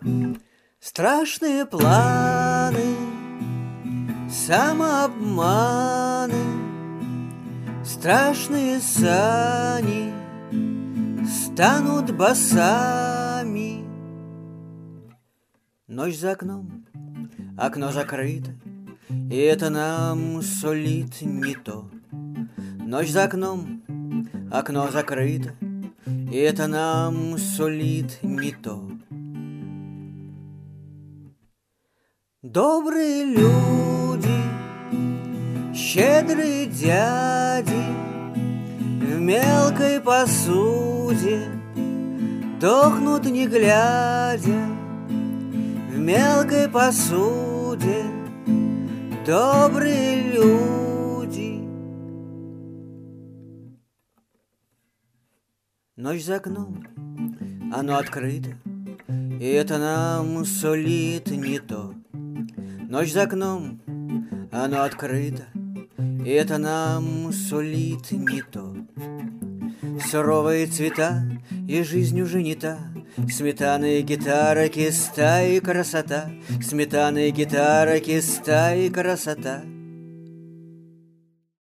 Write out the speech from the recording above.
Страшные планы, самообманы, страшные сани станут босами. Ночь за окном, окно закрыто, и это нам сулит не то. Ночь за окном, окно закрыто, и это нам сулит не то. Добрые люди, щедрые дяди, в мелкой посуде дохнут не глядя, в мелкой посуде добрые люди. Ночь за окном, оно открыто, и это нам сулит не то. Ночь за окном, оно открыто, и это нам сулит не то. Суровые цвета, и жизнь уже не та. Сметана и гитара, киста и красота. Сметана и гитара, киста и красота.